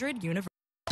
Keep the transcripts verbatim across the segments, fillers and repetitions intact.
University.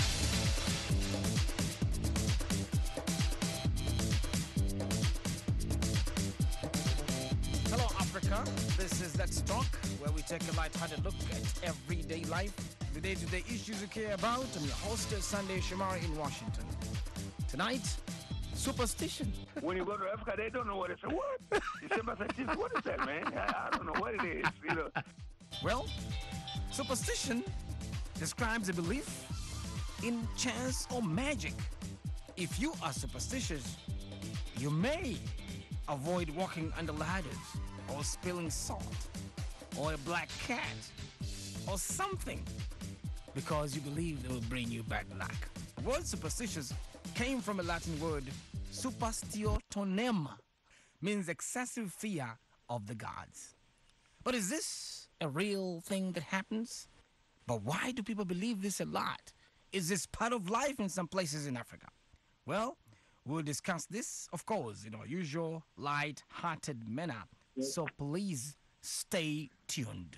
Hello, Africa. This is Let's Talk, where we take a light-hearted look at everyday life, the day-to-day issues you care about. I'm your host, Sunday Shomari in Washington. Tonight, superstition. When you go to Africa, they don't know what it's. What? December thirteenth, what is that, man? I, I don't know what it is, you know. Well, superstition describes a belief in chance or magic. If you are superstitious, you may avoid walking under ladders or spilling salt or a black cat or something because you believe it will bring you bad luck. The word superstitious came from a Latin word superstitionem, means excessive fear of the gods. But is this a real thing that happens? But why do people believe this a lot? Is this part of life in some places in Africa? Well, we'll discuss this, of course, in our usual light-hearted manner. So please stay tuned.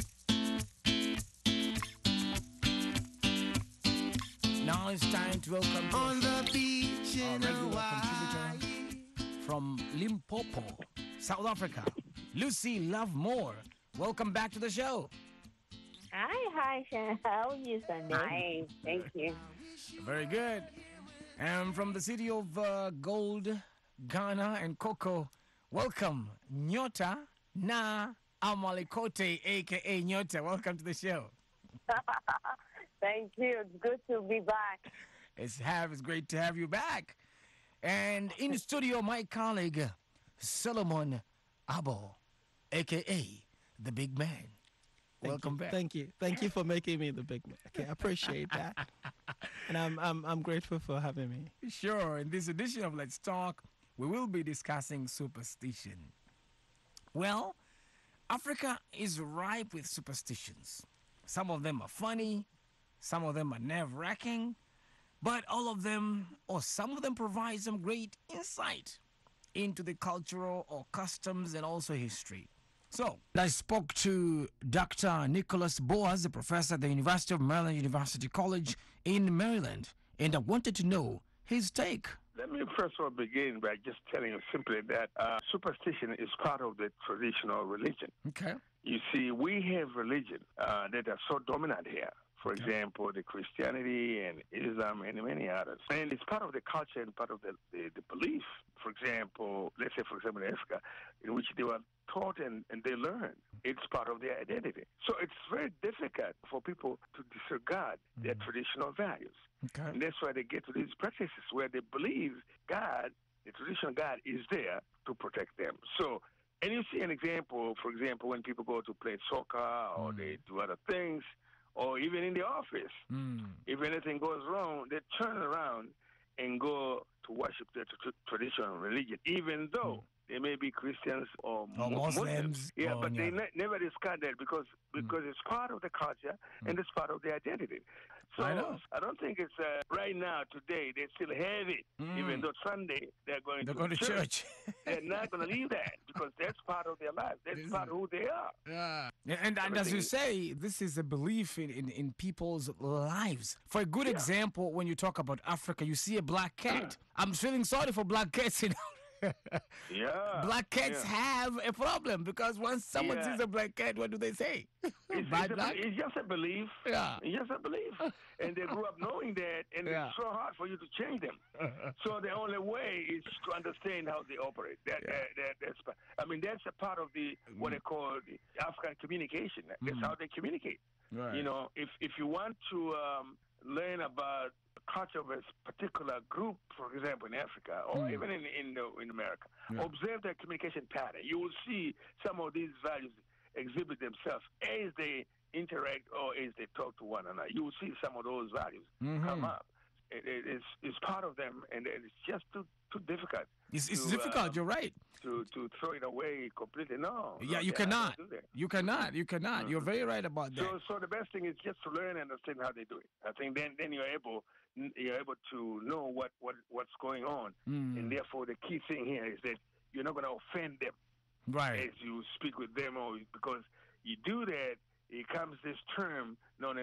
Now it's time to welcome to on the beach our in regular Hawaii. contributor from Limpopo, South Africa, Lucy Lovemore. Welcome back to the show. Hi, hi, Shan. How are you, Sunday? Hi, thank you. Very good. And from the city of uh, gold, Ghana and cocoa, welcome, Nyota Na Amalikote, a k a. Nyota. Welcome to the show. Thank you. It's good to be back. It's, have, it's great to have you back. And in the studio, my colleague, Solomon Abo, a k a the big man. Thank Welcome you, back. Thank you. Thank you for making me the big man. Okay, I appreciate that. And I'm I'm I'm grateful for having me. Sure. In this edition of Let's Talk, we will be discussing superstition. Well, Africa is ripe with superstitions. Some of them are funny, some of them are nerve-wracking, but all of them, or some of them, provide some great insight into the cultural or customs and also history. So, I spoke to Doctor Nicholas Boas, a professor at the University of Maryland University College in Maryland, and I wanted to know his take. Let me first of all begin by just telling you simply that uh, superstition is part of the traditional religion. Okay. You see, we have religion uh, that are so dominant here. For example, the Christianity and Islam and many others. And it's part of the culture and part of the, the, the belief. For example, let's say, for example, in Africa, in which they were taught and, and they learned. It's part of their identity. So it's very difficult for people to disregard mm. their traditional values. Okay. And that's why they get to these practices where they believe God, the traditional God, is there to protect them. So, and you see an example, for example, when people go to play soccer or mm. they do other things, or even in the office, mm. if anything goes wrong, they turn around and go to worship their tr- traditional religion, even though mm. they may be Christians or, or Muslims. Muslims. Yeah, or but yeah. they ne- never discard that because because mm. it's part of the culture mm. and it's part of their identity. So I know. I don't think it's uh, right now, today, they still have it, mm. even though Sunday they're going they're to going to church. church. They're not going to leave that because that's part of their life. That's part of who they are. Yeah. And, and as you say, this is a belief in, in, in people's lives. For a good Yeah. example, when you talk about Africa, you see a black cat. I'm feeling sorry for black cats, you know. Yeah. Black cats yeah. have a problem because once someone Yeah. sees a black cat, what do they say? It's, Bad it's, a, luck? it's just a belief. Yeah. It's just a belief. And they grew up knowing that, and Yeah. it's so hard for you to change them. So the only way is to understand how they operate. That, Yeah. that, that that's pa- I mean, that's a part of the what they call the African communication. That's Mm. how they communicate. Right. You know, if if you want to um, learn about the culture of a particular group, for example, in Africa or Mm. even in in, the, in America, Yeah. observe their communication pattern. You will see some of these values exhibit themselves as they interact or as they talk to one another. You will see some of those values Mhm. come up. It, it, it's, it's part of them, and it's just too too difficult. It's, it's to, difficult, um, you're right. To, to throw it away completely. No. Yeah, no, you they're not cannot. gonna do that. You cannot. You cannot. You're very right about that. So, so the best thing is just to learn and understand how they do it. I think then, then you're able, you're able to know what, what what's going on, Mm. and therefore the key thing here is that you're not going to offend them Right. as you speak with them, or because you do that, it comes this term known as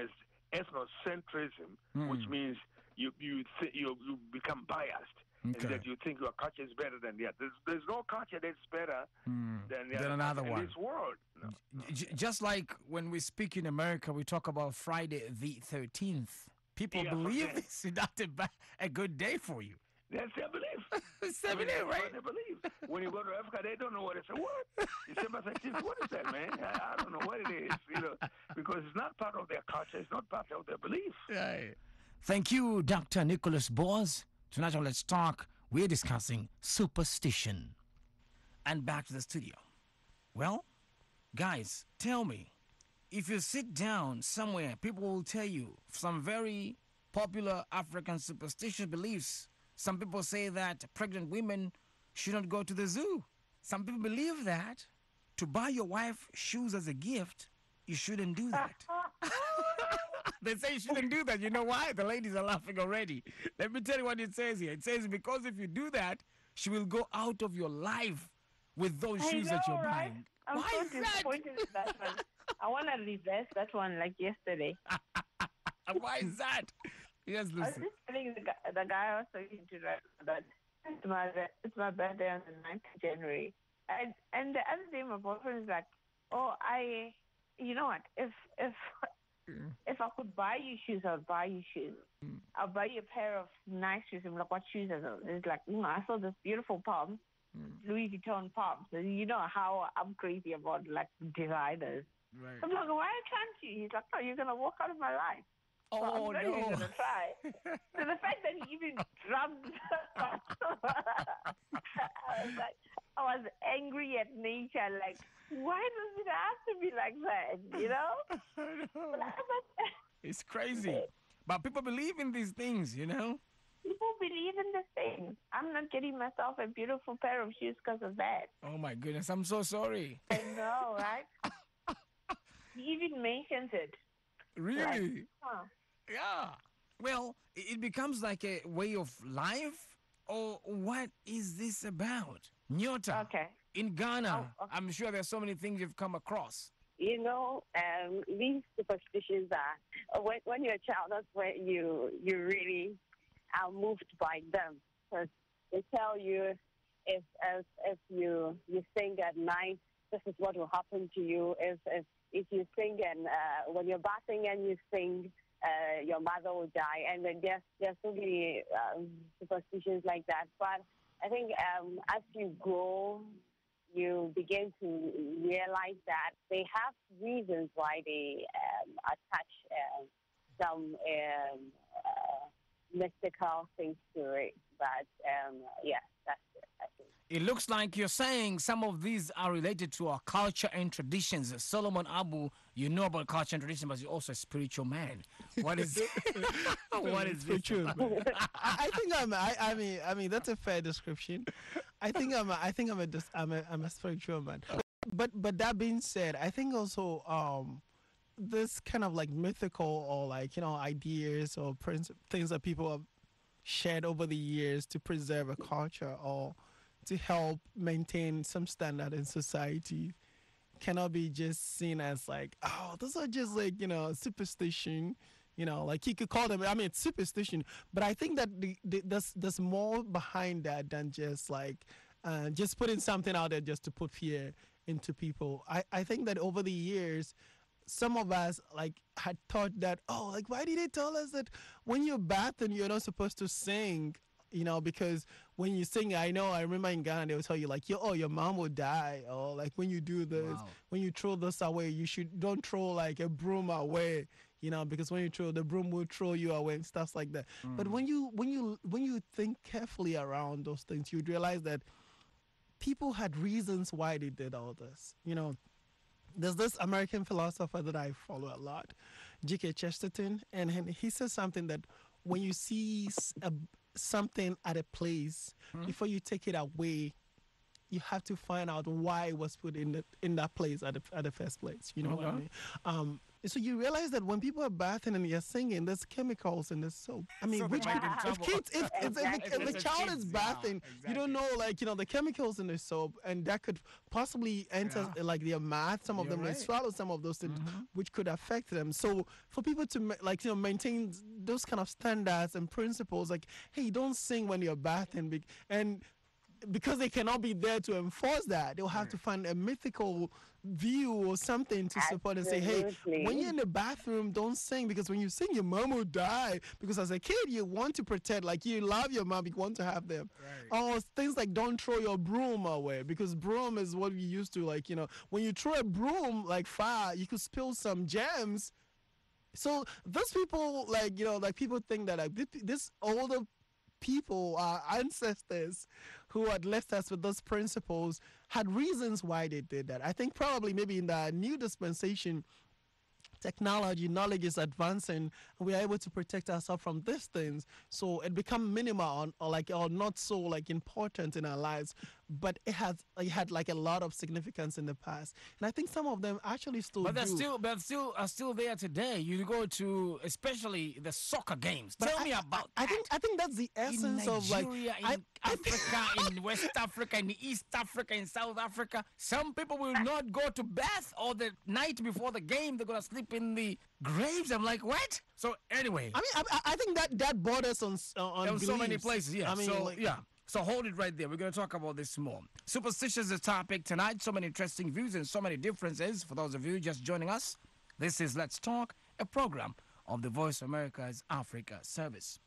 ethnocentrism, Mm. which means you you th- you you become biased. Okay. And that you think your culture is better than the other. There's, there's no culture that's better Mm. than the Than other another culture one. in this world. No. J- just like when we speak in America, we talk about Friday the thirteenth. People Yeah, believe okay. this is not a, ba- a good day for you. That's their belief. It's I mean, seven that's day, right? what they believe. When you go to Africa, they don't know what it's a what. December thirteenth, what is that, man? I, I don't know what it is, you know, because it's not part of their culture. It's not part of their belief. Right. Thank you, Doctor Nicholas Boaz. Tonight on Let's Talk, we're discussing superstition. And back to the studio. Well, guys, tell me, if you sit down somewhere, people will tell you some very popular African superstitious beliefs. Some people say that pregnant women shouldn't go to the zoo. Some people believe that to buy your wife shoes as a gift, you shouldn't do that. They say you shouldn't do that. You know why? The ladies are laughing already. Let me tell you what it says here. It says because if you do that, she will go out of your life with those I shoes know, that you're right? buying. I'm Why so is that? disappointed with that one. I want to reverse that one like yesterday. Why is that? Yes, I was Lucy. just telling the guy, the guy I was talking to right now that it's my, it's my birthday on the ninth of January. And, and the other day, my boyfriend is like, oh, I, you know what, if, if, if I could buy you shoes, I would buy you shoes. I'll buy you a pair of nice shoes. I'm like, what shoes are those? It's like, mm, I saw this beautiful palm, Louis Vuitton palms. So you know how I'm crazy about like designers. Right. I'm like, why can't you? He's like, no, you're going to walk out of my life. So Oh, I'm not even no. going to try. So the fact that he even drummed, I was like, I was angry at nature. Like, why does it have to be like that? You know? But I was- It's crazy. But people believe in these things, you know? People believe in this thing. I'm not getting myself a beautiful pair of shoes because of that. Oh, my goodness. I'm so sorry. I know, right? He even mentions it. Really? Huh. Yeah. Well, it it becomes like a way of life? Or what is this about? Nyota, Okay. in Ghana, Oh, okay. I'm sure there's so many things you've come across. You know, um, these superstitions are when, when you're a child. That's when you you really are moved by them because they tell you if if, if you you sing at night, this is what will happen to you. If if, if you sing and uh, when you're bathing and you sing, uh, your mother will die. And then there's there's so many um, superstitions like that. But I think um, as you grow, you begin to realize that they have reasons why they um, attach um, some um, uh, mystical things to it. But um, yeah, that's it, I think. It looks like you're saying some of these are related to our culture and traditions. Solomon Abu, you know about culture and tradition, but you're also a spiritual man. What is what is this Spiritual about? man. I, I think I'm. I, I mean, I mean that's a fair description. I think I'm. A, I think I'm a. dis- I'm a. I'm a spiritual man. But but that being said, I think also um, this kind of like mythical or like you know ideas or princi- things that people have shared over the years to preserve a culture or to help maintain some standard in society cannot be just seen as like, oh, those are just like, you know, superstition, you know, like you could call them, I mean, it's superstition, but I think that the, the, there's, there's more behind that than just like, uh, just putting something out there just to put fear into people. I, I think that over the years, some of us like had thought that, oh, like, why did they tell us that when you're bathing, you're not supposed to sing? You know, because when you sing, I know, I remember in Ghana, they will tell you like, yo, oh, your mom will die. Or like when you do this, Wow. when you throw this away, you should don't throw like a broom away, you know, because when you throw, the broom will throw you away and stuff like that. But when you, when you, when you think carefully around those things, you'd realize that people had reasons why they did all this, you know. There's this American philosopher that I follow a lot, G K Chesterton, and he- he says something that when you see s- a, something at a place, before you take it away, you have to find out why it was put in the, in that place at the, at the first place. You know what I Okay. mean? Um, So you realize that when people are bathing and you're singing, there's chemicals in the soap. I mean, So they which might be in if trouble. kids, if, if, if, Exactly. if, If a it's child kids, is yeah, bathing, you don't exactly. know, like you know, the chemicals in the soap, and that could possibly enter Yeah. like their mouth. Some of You're them may right. swallow some of those things, Mhm. which could affect them. So for people to ma- like you know maintain those kind of standards and principles, like hey, don't sing when you're bathing, bec- and because they cannot be there to enforce that, they'll have to find a mythical view or something to support and say, hey, Absolutely. when you're in the bathroom, don't sing because when you sing, your mom will die. Because as a kid, you want to pretend like you love your mom, you want to have them. Right. Or things like don't throw your broom away because broom is what we used to like, you know, when you throw a broom like far, you could spill some gems. So those people, like, you know, like people think that like this, this older people, our ancestors who had left us with those principles had reasons why they did that. I think probably maybe in the new dispensation, technology, knowledge is advancing, and we are able to protect ourselves from these things. So it become minimal or, or like or not so like important in our lives, but it has it had like a lot of significance in the past. And I think some of them actually still But do. they're still, but still are still there today. You go to especially the soccer games. But Tell I, me I- about I, that. think I think that's the in essence of like Nigeria, in I, I Africa, in West Africa, in East Africa, in South Africa. Some people will not go to bath or the night before the game. They're gonna sleep in the graves. I'm like, what? So anyway, I mean, I, I think that that borders on s- uh, on there were so many beliefs. places. Yeah. I mean, so like, yeah. So hold it right there. We're going to talk about this more. Superstition is the topic tonight. So many interesting views and so many differences. For those of you just joining us, this is Let's Talk, a program of the Voice of America's Africa service.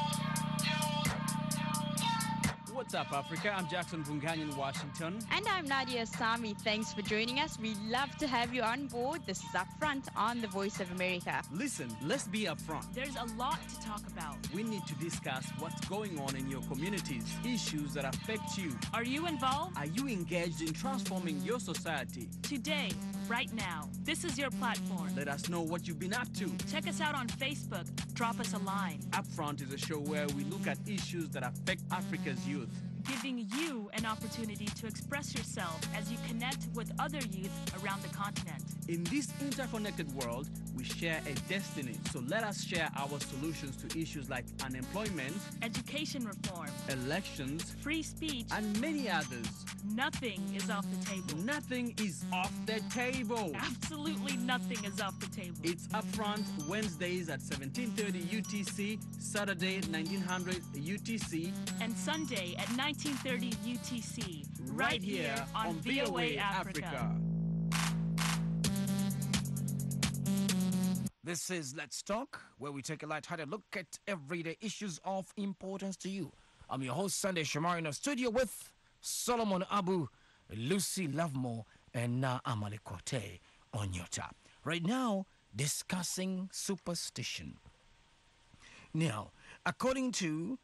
What's up, Africa? I'm Jackson Bungani in Washington. And I'm Nadia Sami. Thanks for joining us. We love to have you on board. This is Upfront on the Voice of America. Listen, let's be upfront. There's a lot to talk about. We need to discuss what's going on in your communities, issues that affect you. Are you involved? Are you engaged in transforming your society? Today, right now, this is your platform. Let us know what you've been up to. Check us out on Facebook. Drop us a line. Upfront is a show where we look at issues that affect Africa's youth. Giving you an opportunity to express yourself as you connect with other youth around the continent. In this interconnected world, we share a destiny. So let us share our solutions to issues like unemployment, Education reform, elections, free speech, and many others. nothing is off the table. Nothing is off the table. Absolutely nothing is off the table. It's Upfront Wednesdays at seventeen thirty U T C, Saturday nineteen hundred U T C, And Sunday at nineteen thirty U T C, right here on V O A Africa. This is Let's Talk, where we take a light-hearted look at everyday issues of importance to you. I'm your host, Sunday Shamari, in the studio with Solomon Abu, Lucy Lovemore, and Na Amale Kote on your top. Right now, discussing superstition. Now, according to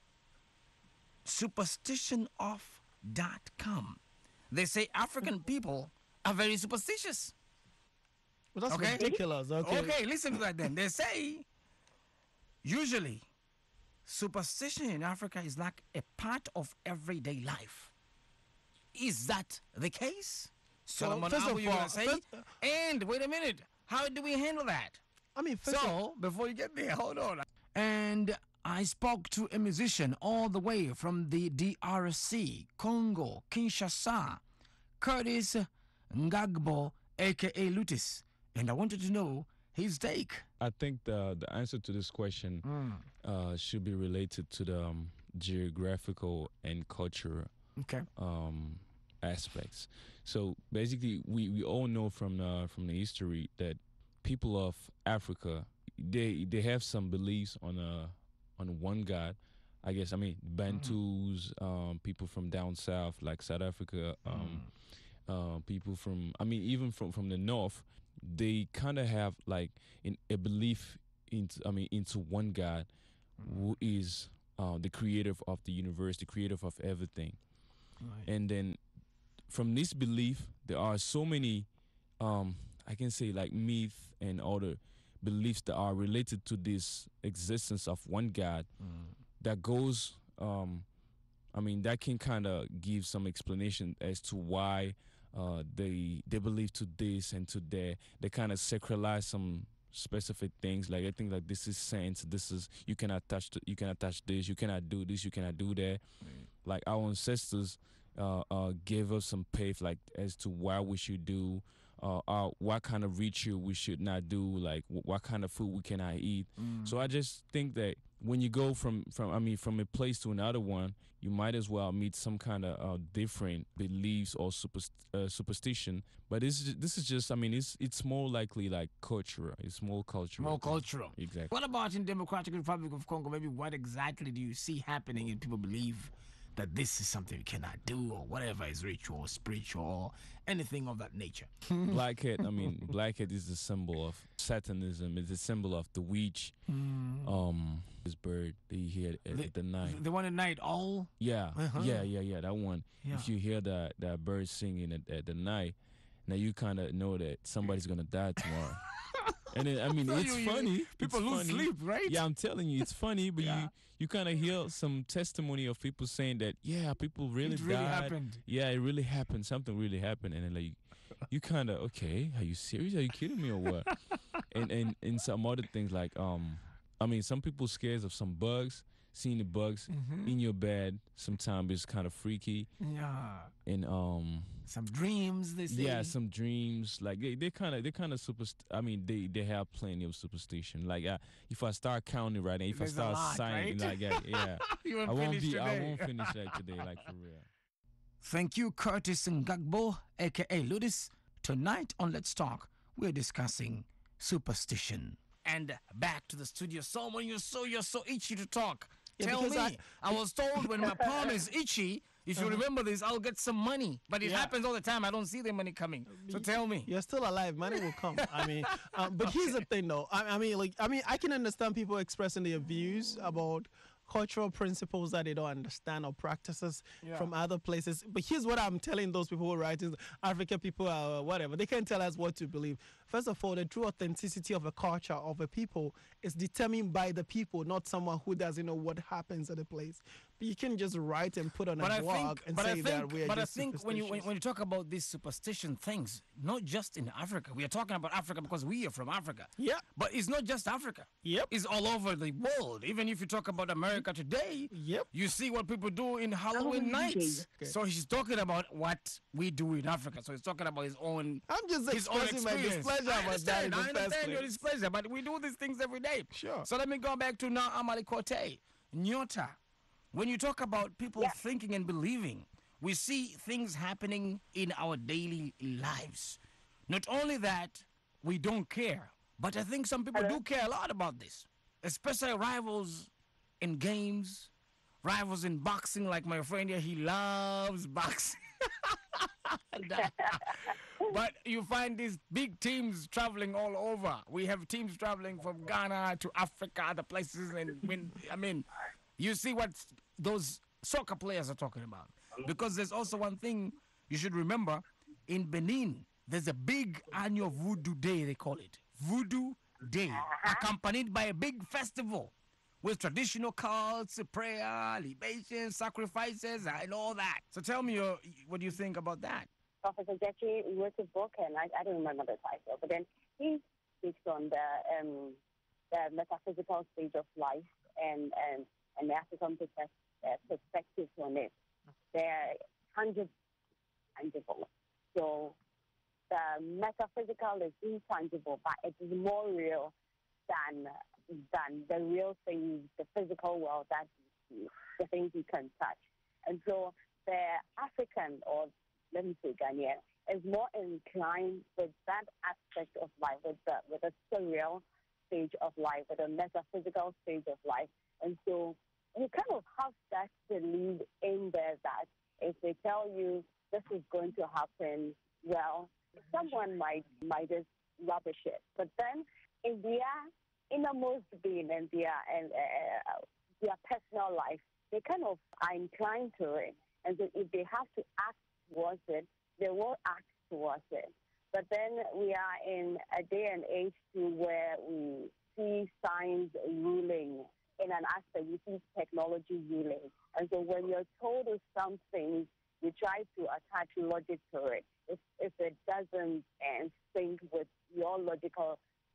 superstition of dot com, they say African people are very superstitious. well, that's Okay. ridiculous. Okay. Okay, listen to that then. They say usually superstition in Africa is like a part of everyday life. Is that the case? Solomon, first how of are you all- going to say? first- And wait a minute. How do we handle that? I mean, first of, So, before you get there, hold on. And I spoke to a musician all the way from the D R C, Congo, Kinshasa, Curtis Ngagbo, aka Lutis. And I wanted to know his take. I think the the answer to this question uh, should be related to the um, geographical and cultural Okay. um, aspects. So basically, we, we all know from the from the history that people of Africa they they have some beliefs on a on one God. I guess I mean Bantus, um, people from down south like South Africa, um, uh, people from I mean even from from the north, they kind of have like in, a belief into I mean into one God who is uh, the creator of the universe, the creator of everything. And then from this belief, there are so many, um, I can say like myth and other beliefs that are related to this existence of one God that goes, um, I mean, that can kind of give some explanation as to why uh, they they believe to this and to that. They kind of sacralize some specific things. Like I think like this is sense. This is you cannot touch. th- You cannot touch this. You cannot do this. You cannot do that. Like our ancestors uh, uh, gave us some path like as to what we should do. Uh, uh, what kind of ritual we should not do, like wh- what kind of food we cannot eat. So I just think that when you go from, from I mean from a place to another one, you might as well meet some kind of uh, different beliefs or super, uh, superstition. But this is this is just I mean it's it's more likely like cultural. It's more cultural. More thing. cultural. Exactly. What about in Democratic Republic of Congo? Maybe what exactly do you see happening and people believe that this is something you cannot do or whatever is ritual or spiritual or anything of that nature? Blackhead, I mean, blackhead is the symbol of Satanism. It's a symbol of the witch. Um, this bird that you hear at, The- at the night. The one at night, all? Yeah, Uh-huh. yeah, yeah, yeah. That one. Yeah. If you hear that that bird singing at, at the night, now you kind of know that somebody's gonna die tomorrow. And then, I mean, So it's you- you- funny. people It's lose funny. sleep, right? Yeah, I'm telling you, it's funny. But Yeah. you you kind of hear some testimony of people saying that, yeah, people really It really died. happened. Yeah, it really happened. Something really happened, and then like you kind of okay. Are you serious? Are you kidding me or what? and and and some other things like um, I mean, some people scared of some bugs. Seeing the bugs Mhm. in your bed sometimes is kind of freaky. Yeah. And um, Some dreams, they say. yeah, some dreams. Like they they kind of they kind of super. I mean, they they have plenty of superstition. Like uh, if I start counting right, and if There's a I start lot, signing, right? like uh, yeah, You won't I won't finish be. I today. won't finish that today. Like for real. Thank you, Curtis Ngagbo, a k a. Ludis. Tonight on Let's Talk, we're discussing superstition. And back to the studio. Someone, you're so, you're so itchy to talk. Yeah, Tell because me. I- I, was told when my palm is itchy, if you remember this, I'll get some money. But it Yeah. happens all the time. I don't see the money coming. So tell me. You're still alive. Money will come. I mean, um, but here's the thing, though. I, I mean, like, I mean, I can understand people expressing their views about cultural principles that they don't understand or practices Yeah. from other places. But here's what I'm telling those people who write is African people are whatever. They can't tell us what to believe. First of all, the true authenticity of a culture, of a people, is determined by the people, not someone who doesn't know what happens at a place. But you can just write and put on But a I blog think, and but say I think, that we are but I just think when you when, superstitious. when you talk about these superstition things, not just in Africa, we are talking about Africa because we are from Africa. Yeah. But it's not just Africa. Yep. It's all over the world. Even if you talk about America today, Yep. you see what people do in Halloween nights. Okay. So he's talking about what we do in Africa. So he's talking about his own. I'm just his own expressing my experience. displeasure I about that in understand. the I first understand your place. displeasure, but we do these things every day. Sure. So let me go back to now Amali Kote. Nyota. When you talk about people thinking and believing, we see things happening in our daily lives. Not only that, we don't care, but I think some people do care a lot about this, especially rivals in games, rivals in boxing, like my friend here, he loves boxing. But you find these big teams traveling all over. We have teams traveling from Ghana to Africa, other places, and when I mean, you see what those soccer players are talking about. Because there's also one thing you should remember: in Benin, there's a big annual Voodoo Day, they call it Voodoo Day, accompanied by a big festival with traditional cults, prayer, libations, sacrifices, and all that. So tell me, uh, what do you think about that? Professor Jackie wrote a book, and I, I don't remember the title, but then he speaks on the um, the metaphysical stage of life and and, and the African perspective, uh, perspectives on it. They're tangible, tangible. So the metaphysical is intangible, but it is more real than than the real things, the physical world that you see, the things you can touch. And so the African, or let me say Ghanaian, is more inclined with that aspect of life, with the with a surreal stage of life, with a metaphysical stage of life. And so you kind of have that belief in there that if they tell you this is going to happen, well, someone might might just rubbish it. But then in their innermost being and their and uh, their personal life, they kind of are inclined to it. And so if they have to act towards it, they will act towards it. But then we are in a day and age to where we see science ruling in an aspect, we see technology ruling. And so when you're told of something, you try to attach logic to it. If, if it doesn't uh, sync with your logical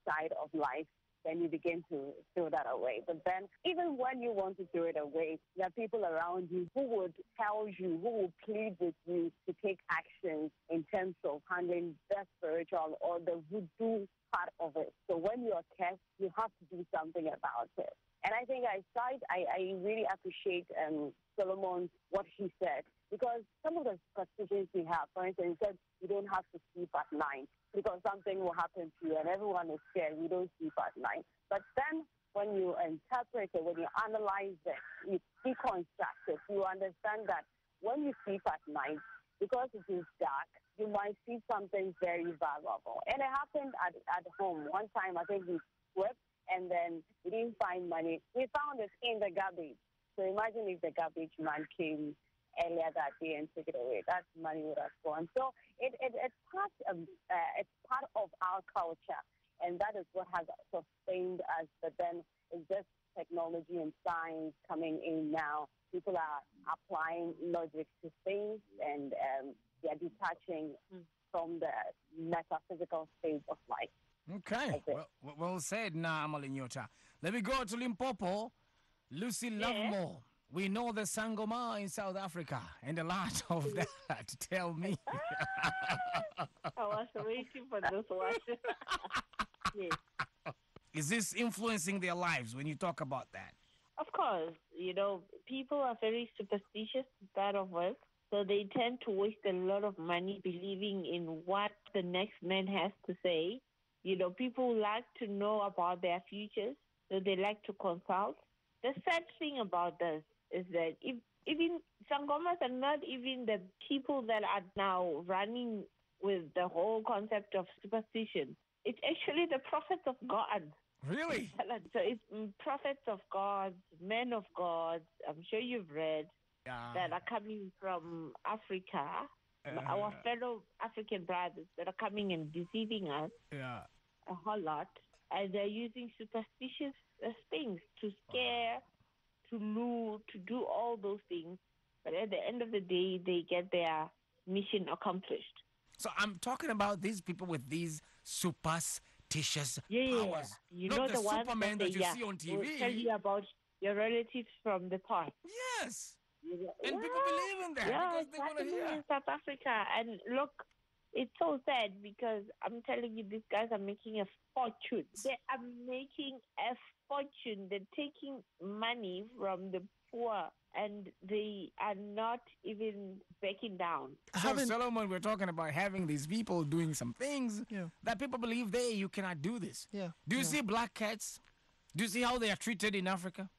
side of life, then you begin to throw that away. But then even when you want to throw it away, there are people around you who would tell you, who will plead with you to take action in terms of handling the spiritual or the voodoo part of it. So when you are cursed, you have to do something about it. And I think I side, I, I really appreciate um, Solomon, what he said, because some of the superstitions we have, for instance, he said you don't have to sleep at night because something will happen to you and everyone is scared. We don't sleep at night. But then when you interpret it, when you analyze it, you deconstruct it, you understand that when you sleep at night, because it is dark, you might see something very valuable. And it happened at, at home. One time, I think we slept and then we didn't find money. We found it in the garbage. So imagine if the garbage man came earlier that day and took it away. That money would have gone. So it, it, it's, part of, uh, it's part of our culture, and that is what has sustained us. But then it's just technology and science coming in now. People are applying logic to things, and um, they are detaching from the metaphysical state of life. Okay, well, well said, Na Amalinyota. Let me go to Limpopo. Lucy Lovemore. We know the Sangoma in South Africa and a lot of that. Tell me. I was waiting for this one. Yes. Is this influencing their lives when you talk about that? Of course. You know, people are very superstitious to start off with. So they tend to waste a lot of money believing in what the next man has to say. You know, people like to know about their futures, so they like to consult. The sad thing about this is that if, even Sangomas are not even the people that are now running with the whole concept of superstition. It's actually the prophets of God. Really? So it's prophets of God, men of God, I'm sure you've read, yeah. that are coming from Africa, uh, our fellow African brothers that are coming and deceiving us yeah. a whole lot. And they're using superstitious uh, things to scare, to lure, to do all those things. But at the end of the day, they get their mission accomplished. So I'm talking about these people with these superstitious yeah, powers. You Not know the, the ones Superman that, they, that you yeah, see on T V. Will tell you about your relatives from the past. Yes. Yeah. And yeah. people believe in that yeah, because they want to hear. In South Africa. And look, it's so sad because I'm telling you, these guys are making a fortune. They are making a fortune. They're taking money from the poor and they are not even backing down. So, Solomon, we're talking about having these people doing some things yeah. that people believe they, you cannot do this. Yeah. Do you yeah. see black cats? Do you see how they are treated in Africa?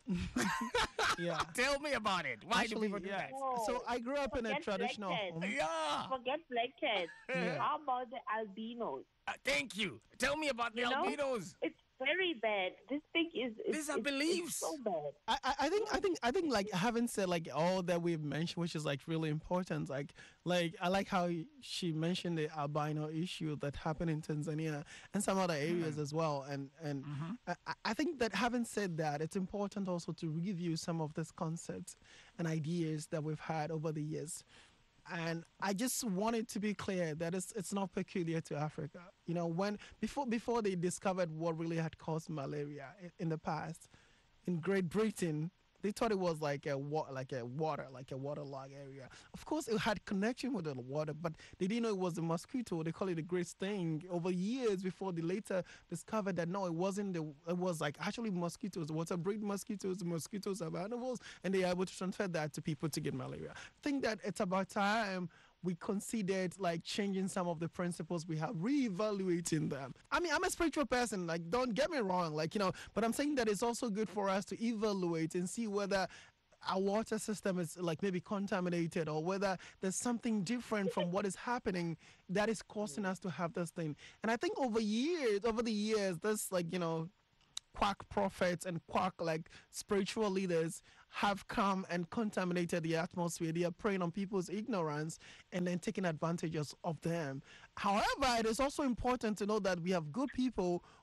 yeah. Tell me about it. Why Actually, do people do yeah. that? Oh, so I grew up in a traditional home. Yeah. Forget black cats. Yeah. How about the albinos? Uh, thank you. Tell me about the you know, albinos. It's very bad. This thing is. It's, These are it's, beliefs. It's so bad. I, I, I think I think I think like having said like all that we've mentioned, which is like really important. Like like I like how she mentioned the albino issue that happened in Tanzania and some other areas mm. as well. And and mm-hmm. I, I think that having said that, it's important also to review some of these concepts and ideas that we've had over the years. And I just wanted to be clear that it's it's not peculiar to Africa. You know, when before before they discovered what really had caused malaria in, in the past, in Great Britain, they thought it was like a wa- like a water, like a waterlogged area. Of course, it had connection with the water, but they didn't know it was a mosquito. They call it a great sting. Over years before they later discovered that no, it wasn't. The, it was like actually mosquitoes, water-breed mosquitoes. The mosquitoes have animals, and they are able to transfer that to people to get malaria. I think that it's about time we considered like changing some of the principles we have, reevaluating them. I mean, I'm a spiritual person, like don't get me wrong, like, you know, but I'm saying that it's also good for us to evaluate and see whether our water system is like maybe contaminated or whether there's something different from what is happening that is causing us to have this thing. And I think over years, over the years, this like, you know, quack prophets and quack like spiritual leaders have come and contaminated the atmosphere. They are preying on people's ignorance and then taking advantages of them. However, it is also important to know that we have good people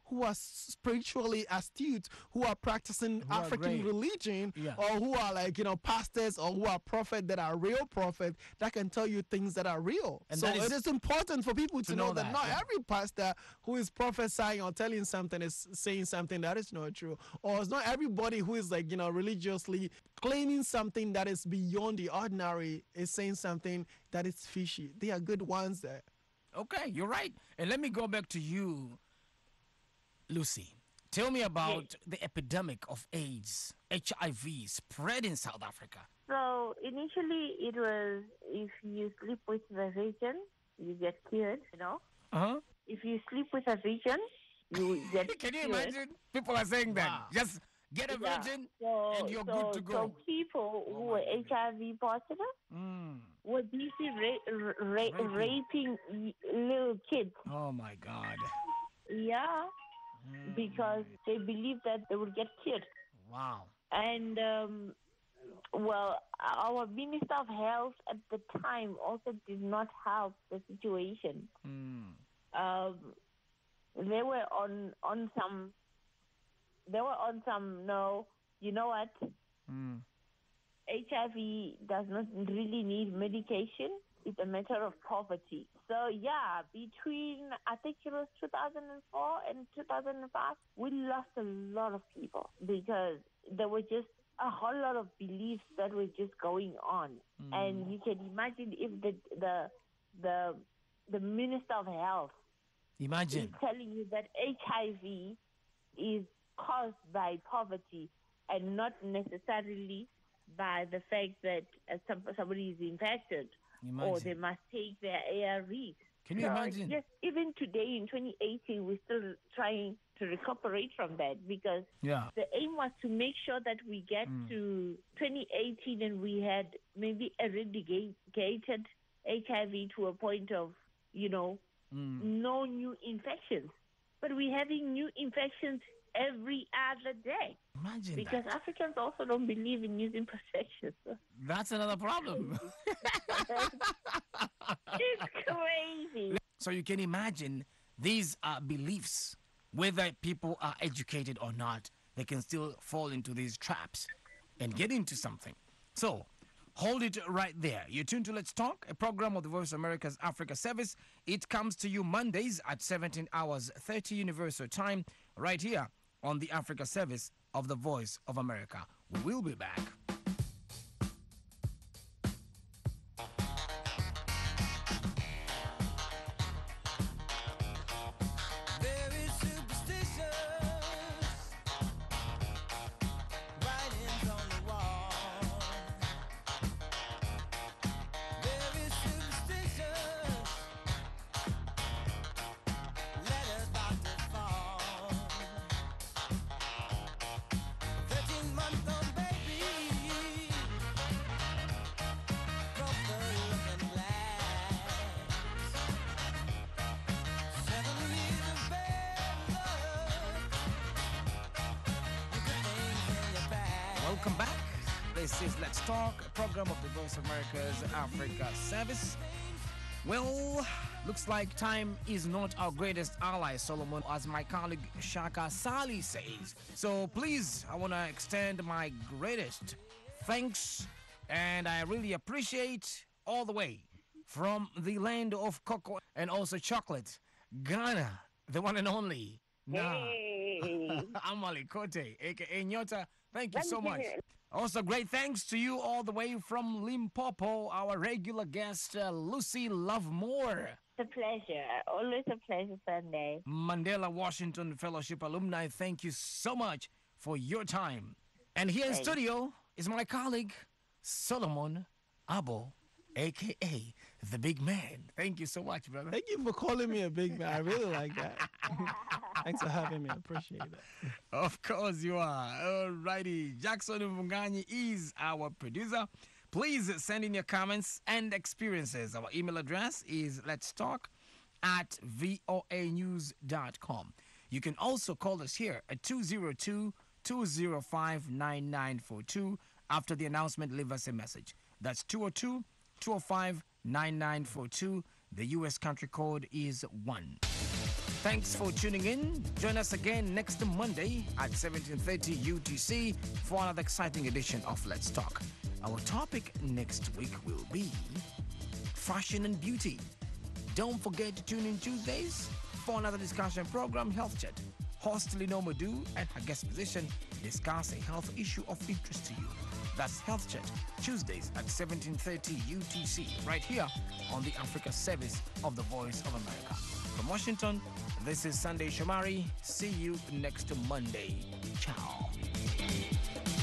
who are spiritually astute, who are practicing Who are African great. religion, Yeah. or who are like, you know, pastors or who are prophets that are real prophets that can tell you things that are real. And so that is- it is important for people to, to know, know that, that, not yeah. every pastor who is prophesying or telling something is saying something that is not true. Or it's not everybody who is like, you know, religiously claiming something that is beyond the ordinary is saying something that is fishy. They are good ones there. Okay, you're right. And let me go back to you, Lucy. Tell me about the epidemic of AIDS, H I V, spread in South Africa. So initially it was if you sleep with the virgin, you get cured, you know. Uh-huh. If you sleep with a virgin, you get Can you cured. imagine? People are saying that. Wow. Just get a Yeah. virgin So, and you're so, good to go. So people Oh who my were goodness. H I V positive Mm. were busy ra- ra- Raping. raping y- little kids. Oh, my God. Yeah, Mm. because they believed that they would get cured. Wow. And, um, well, our Minister of Health at the time also did not help the situation. Mm. Um, they were on, on some, they were on some, no, you know what? Mm. H I V does not really need medication. It's a matter of poverty. So, yeah, between, I think it was two thousand four and two thousand five, we lost a lot of people because there were just a whole lot of beliefs that were just going on. And you can imagine if the, the, the, the Minister of Health is Imagine. telling you that H I V is caused by poverty and not necessarily by the fact that uh, some, somebody is infected or they Imagine. must take their A R Vs. Can you So, imagine? Yes, even today in twenty eighteen, we're still trying to recuperate from that because Yeah. the aim was to make sure that we get Mm. to twenty eighteen and we had maybe eradicated H I V to a point of, you know, Mm. no new infections. But we're having new infections every other day Imagine because that. Africans also don't believe in using protection. That's another problem. It's crazy. So you can imagine these are beliefs. Whether people are educated or not, they can still fall into these traps and get into something. So hold it right there. You're tuned to Let's Talk, a program of the Voice of America's Africa Service. It comes to you Mondays at seventeen hours thirty Universal Time, right here on the Africa Service of the Voice of America. We will be back. Very superstitious writings on the wall. Very superstitious letters about to fall. Thirteen month old baby broke the looking glass. Seven years of bad luck and good things in your past. Welcome back. This is Let's Talk, a program of the Voice of America's Africa Service. Well, looks like time is not our greatest ally, Solomon, as my colleague Shaka Sali says. So please, I want to extend my greatest thanks, and I really appreciate all the way from the land of cocoa and also chocolate, Ghana, the one and only. Nah. Hey. Amali Kote, aka Nyota, thank you Let me so give much. you- Also, great thanks to you all the way from Limpopo, our regular guest, uh, Lucy Lovemore, It's a pleasure. Always a pleasure, Sunday. Mandela Washington Fellowship alumni. Thank you so much for your time. And here in Thanks. studio is my colleague, Solomon Abo, aka the Big Man. Thank you so much, brother. Thank you for calling me a big man. I really like that. Thanks for having me. I appreciate that. Of course you are. Alrighty. Jackson Mvunganyi is our producer. Please send in your comments and experiences. Our email address is let's talk at voa news dot com. You can also call us here at two zero two, two zero five, nine nine four two. After the announcement, leave us a message. That's two zero two, two zero five, nine nine four two. The U S country code is one. Thanks for tuning in. Join us again next Monday at seventeen thirty U T C for another exciting edition of Let's Talk. Our topic next week will be fashion and beauty. Don't forget to tune in Tuesdays for another discussion program, Health Chat. Host Lino Madu and her guest musician discuss a health issue of interest to you. That's Health Chat, Tuesdays at seventeen thirty U T C, right here on the Africa Service of the Voice of America. From Washington, this is Sunday Shomari. See you next Monday. Ciao.